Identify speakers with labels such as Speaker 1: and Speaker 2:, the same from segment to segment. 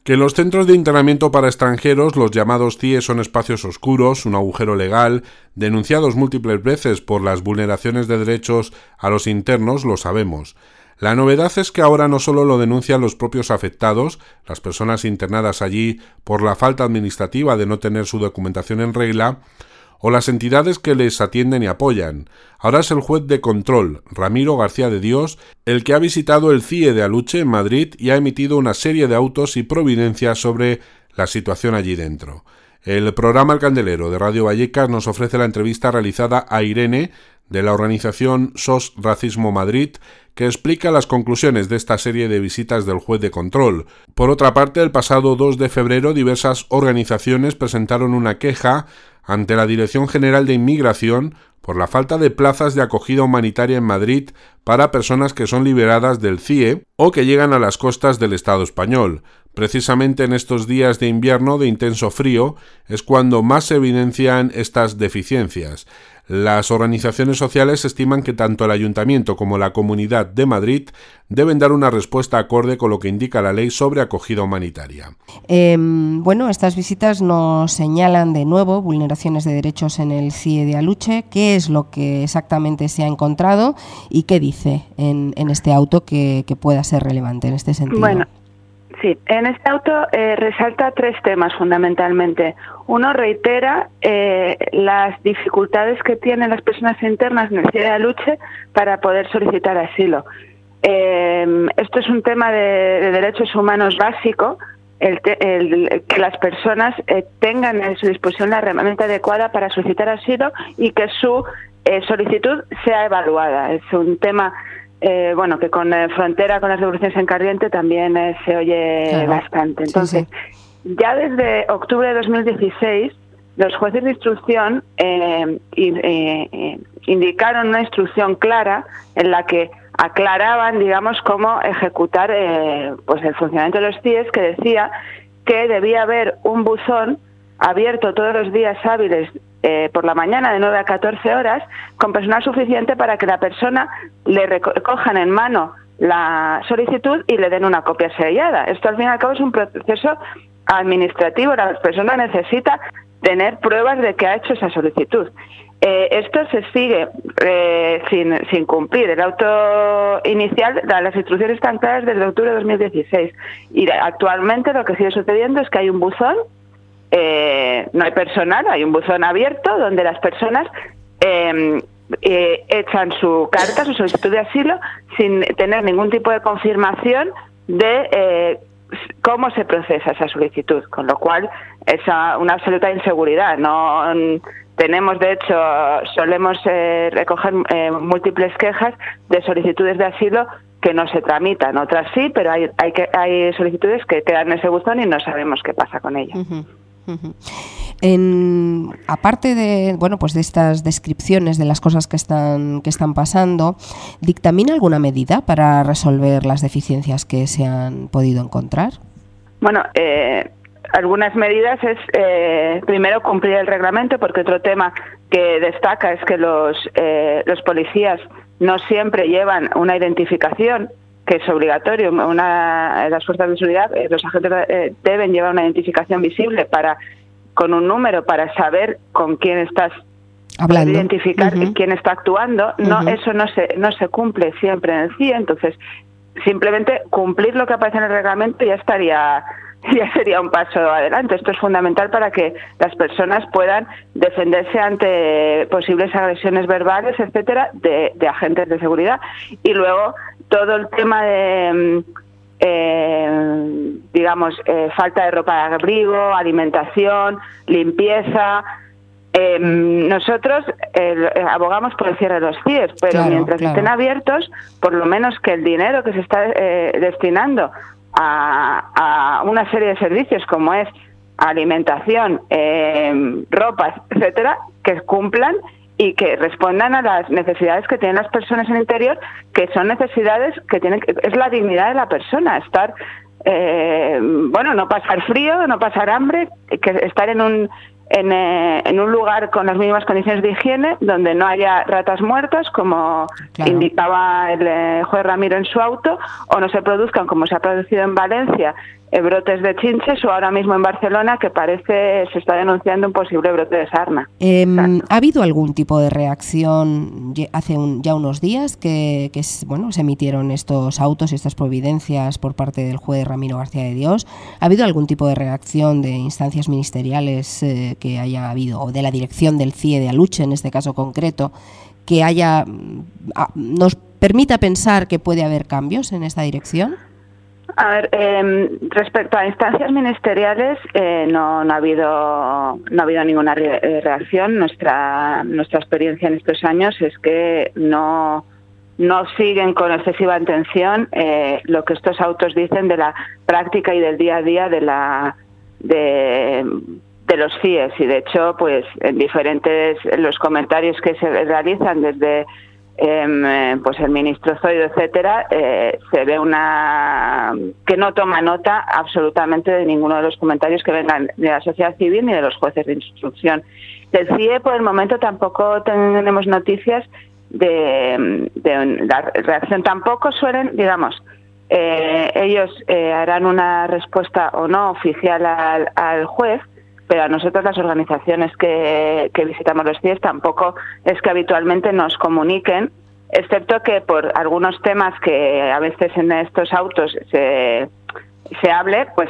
Speaker 1: Que los centros de internamiento para extranjeros, los llamados CIE, son espacios oscuros, un agujero legal, denunciados múltiples veces por las vulneraciones de derechos a los internos, lo sabemos. La novedad es que ahora no solo lo denuncian los propios afectados, las personas internadas allí por la falta administrativa de no tener su documentación en regla, o las entidades que les atienden y apoyan. Ahora es el juez de control, Ramiro García de Dios, el que ha visitado el CIE de Aluche en Madrid y ha emitido una serie de autos y providencias sobre la situación allí dentro. El programa El Candelero de Radio Vallecas nos ofrece la entrevista realizada a Irene, de la organización SOS Racismo Madrid, que explica las conclusiones de esta serie de visitas del juez de control. Por otra parte, el pasado 2 de febrero diversas organizaciones presentaron una queja ante la Dirección General de Inmigración por la falta de plazas de acogida humanitaria en Madrid para personas que son liberadas del CIE o que llegan a las costas del Estado español. Precisamente en estos días de invierno de intenso frío es cuando más se evidencian estas deficiencias. Las organizaciones sociales estiman que tanto el Ayuntamiento como la Comunidad de Madrid deben dar una respuesta acorde con lo que indica la ley sobre acogida humanitaria.
Speaker 2: Estas visitas nos señalan de nuevo vulneraciones de derechos en el CIE de Aluche. ¿Qué es lo que exactamente se ha encontrado y qué dice en este auto que pueda ser relevante en este sentido?
Speaker 3: Bueno, sí, en este auto resalta 3 temas fundamentalmente. Uno, reitera las dificultades que tienen las personas internas en el CIE de Aluche para poder solicitar asilo. Esto es un tema de derechos humanos básico, que las personas tengan a su disposición la herramienta adecuada para solicitar asilo y que su solicitud sea evaluada. Es un tema que con frontera con las revoluciones en Carriente también se oye bastante. Entonces, ya desde octubre de 2016, los jueces de instrucción indicaron una instrucción clara en la que aclaraban, cómo ejecutar el funcionamiento de los CIEs, que decía que debía haber un buzón abierto todos los días hábiles por la mañana de 9 a 14 horas, con personal suficiente para que la persona le recojan en mano la solicitud y le den una copia sellada. Esto al fin y al cabo es un proceso administrativo. La persona necesita tener pruebas de que ha hecho esa solicitud. Esto se sigue sin cumplir. El auto inicial, las instrucciones están claras desde octubre de 2016 y actualmente lo que sigue sucediendo es que hay un buzón, no hay personal, hay un buzón abierto donde las personas echan su carta, su solicitud de asilo, sin tener ningún tipo de confirmación de cómo se procesa esa solicitud, con lo cual es una absoluta inseguridad. No tenemos, de hecho, solemos recoger múltiples quejas de solicitudes de asilo que no se tramitan, otras sí, pero hay solicitudes que quedan en ese buzón y no sabemos qué pasa con ellas.
Speaker 2: Aparte de de estas descripciones de las cosas que están pasando, ¿dictamina alguna medida para resolver las deficiencias que se han podido encontrar?
Speaker 3: Bueno, algunas medidas es primero cumplir el reglamento, porque otro tema que destaca es que los policías no siempre llevan una identificación, que es obligatorio. Las fuerzas de seguridad, los agentes deben llevar una identificación visible con un número para saber con quién estás hablando, identificar quién está actuando. Eso no se cumple siempre en el CIE. Entonces, simplemente cumplir lo que aparece en el reglamento ya sería un paso adelante. Esto es fundamental para que las personas puedan defenderse ante posibles agresiones verbales, etcétera, de agentes de seguridad. Y luego todo el tema de falta de ropa de abrigo, alimentación, limpieza. Nosotros abogamos por el cierre de los CIEs, pero mientras estén abiertos, por lo menos que el dinero que se está destinando a una serie de servicios como es alimentación, ropas, etcétera, que cumplan y que respondan a las necesidades que tienen las personas en el interior, que son necesidades es la dignidad de la persona, estar no pasar frío, no pasar hambre, que estar en un lugar con las mínimas condiciones de higiene, donde no haya ratas muertas, como indicaba el juez Ramiro en su auto, o no se produzcan, como se ha producido en Valencia, brotes de chinches, o ahora mismo en Barcelona que parece se está denunciando un posible brote de sarna.
Speaker 2: ¿Ha habido algún tipo de reacción hace ya unos días que se emitieron estos autos y estas providencias por parte del juez Ramiro García de Dios? ¿Ha habido algún tipo de reacción de instancias ministeriales que haya habido, o de la dirección del CIE de Aluche en este caso concreto, que nos permita pensar que puede haber cambios en esta dirección?
Speaker 3: A ver, respecto a instancias ministeriales, no ha habido ninguna reacción. Nuestra experiencia en estos años es que no siguen con excesiva atención lo que estos autos dicen de la práctica y del día a día de los CIEs, y de hecho, pues en los comentarios que se realizan desde pues el ministro Zoido, etcétera, se ve que no toma nota absolutamente de ninguno de los comentarios que vengan de la sociedad civil ni de los jueces de instrucción. Del CIE, por el momento, tampoco tenemos noticias de la reacción. Tampoco suelen, digamos, ellos harán una respuesta o no oficial al juez, pero a nosotros, las organizaciones que visitamos los CIEs, tampoco es que habitualmente nos comuniquen, excepto que por algunos temas que a veces en estos autos se hable, pues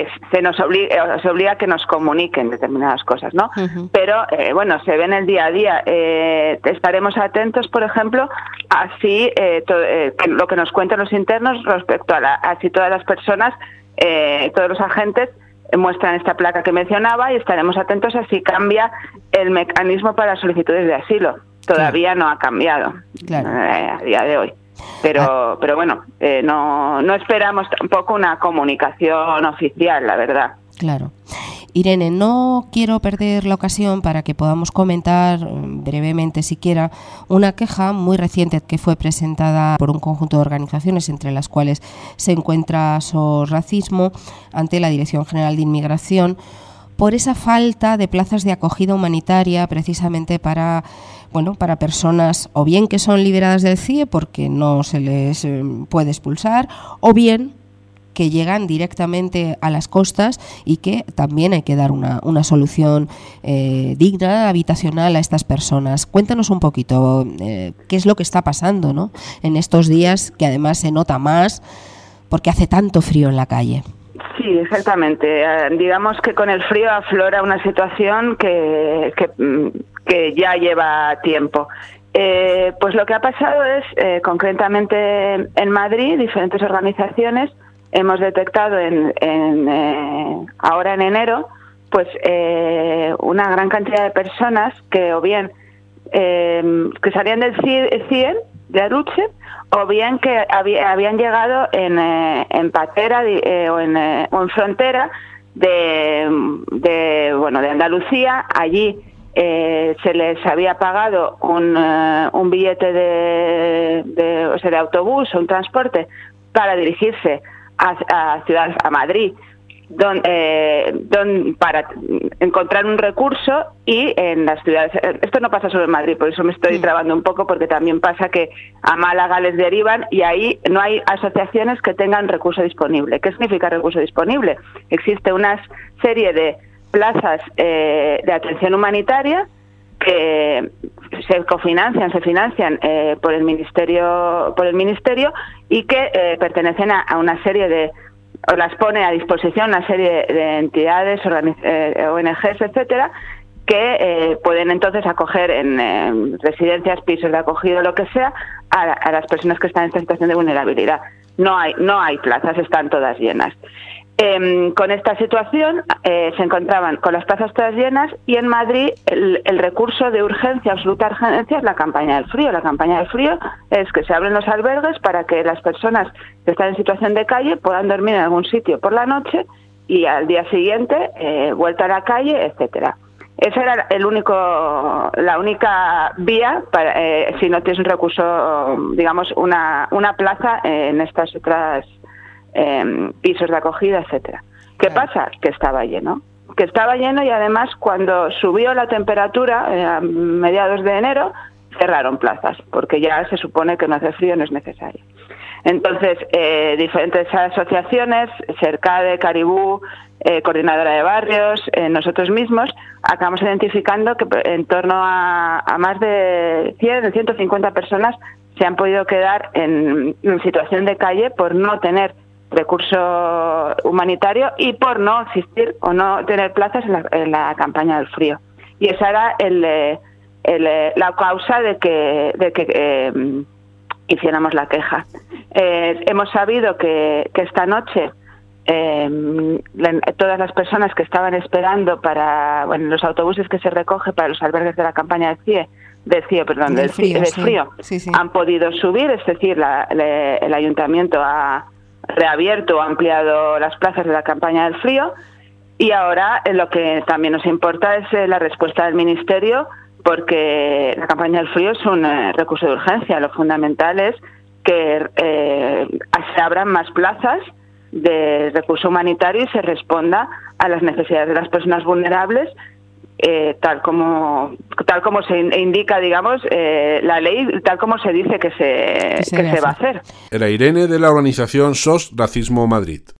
Speaker 3: se obliga a que nos comuniquen determinadas cosas, ¿no? Uh-huh. Pero, se ve en el día a día. Estaremos atentos, por ejemplo, a si lo que nos cuentan los internos respecto a si todas las personas, todos los agentes, muestran esta placa que mencionaba, y estaremos atentos a si cambia el mecanismo para las solicitudes de asilo. Todavía no ha cambiado, claro, a día de hoy. Pero bueno, no esperamos tampoco una comunicación oficial, la verdad.
Speaker 2: Claro. Irene, no quiero perder la ocasión para que podamos comentar brevemente, siquiera, una queja muy reciente que fue presentada por un conjunto de organizaciones, entre las cuales se encuentra SOS Racismo, ante la Dirección General de Inmigración, por esa falta de plazas de acogida humanitaria, precisamente para personas o bien que son liberadas del CIE porque no se les puede expulsar, o bien que llegan directamente a las costas, y que también hay que dar una solución digna, habitacional, a estas personas. Cuéntanos un poquito qué es lo que está pasando, ¿no?, en estos días, que además se nota más porque hace tanto frío en la calle.
Speaker 3: Sí, exactamente. Digamos que con el frío aflora una situación que ya lleva tiempo. Pues lo que ha pasado es, concretamente en Madrid, diferentes organizaciones hemos detectado ahora en enero, pues una gran cantidad de personas que o bien que salían del CIE de Aluche, o bien que habían llegado en patera o en frontera de Andalucía. Allí se les había pagado un billete de autobús o un transporte para dirigirse a Madrid, para encontrar un recurso, y en las ciudades. Esto no pasa solo en Madrid, por eso me estoy trabando un poco, porque también pasa que a Málaga les derivan y ahí no hay asociaciones que tengan recurso disponible. ¿Qué significa recurso disponible? Existe una serie de plazas de atención humanitaria que se financian por el ministerio y que pertenecen a una serie o las pone a disposición una serie de entidades, ONGs, etcétera, que pueden entonces acoger en residencias, pisos de acogida, lo que sea, a las personas que están en esta situación de vulnerabilidad. No hay plazas, están todas llenas. Con esta situación se encontraban con las plazas todas llenas, y en Madrid el recurso de urgencia, absoluta urgencia, es la campaña del frío. La campaña del frío es que se abren los albergues para que las personas que están en situación de calle puedan dormir en algún sitio por la noche, y al día siguiente vuelta a la calle, etcétera. Esa era la única vía para, si no tienes un recurso, digamos, una plaza en estas otras pisos de acogida, etcétera. ¿Qué pasa? Que estaba lleno, y además cuando subió la temperatura a mediados de enero cerraron plazas, porque ya se supone que no hace frío, no es necesario. Entonces, diferentes asociaciones, Cercade, Caribú, Coordinadora de Barrios, nosotros mismos, acabamos identificando que en torno a más de 150 personas se han podido quedar en situación de calle por no tener recurso humanitario y por no asistir o no tener plazas en la campaña del frío. Y esa era la causa de que hiciéramos la queja. Hemos sabido que esta noche todas las personas que estaban esperando para los autobuses que se recoge para los albergues de la campaña del frío, sí. Han podido subir, es decir, el ayuntamiento ha reabierto o ampliado las plazas de la campaña del frío, y ahora lo que también nos importa es la respuesta del Ministerio, porque la campaña del frío es un recurso de urgencia. Lo fundamental es que se abran más plazas de recurso humanitario y se responda a las necesidades de las personas vulnerables, tal como se indica, digamos, la ley, tal como se dice que se va a hacer.
Speaker 1: Era Irene, de la organización SOS Racismo Madrid.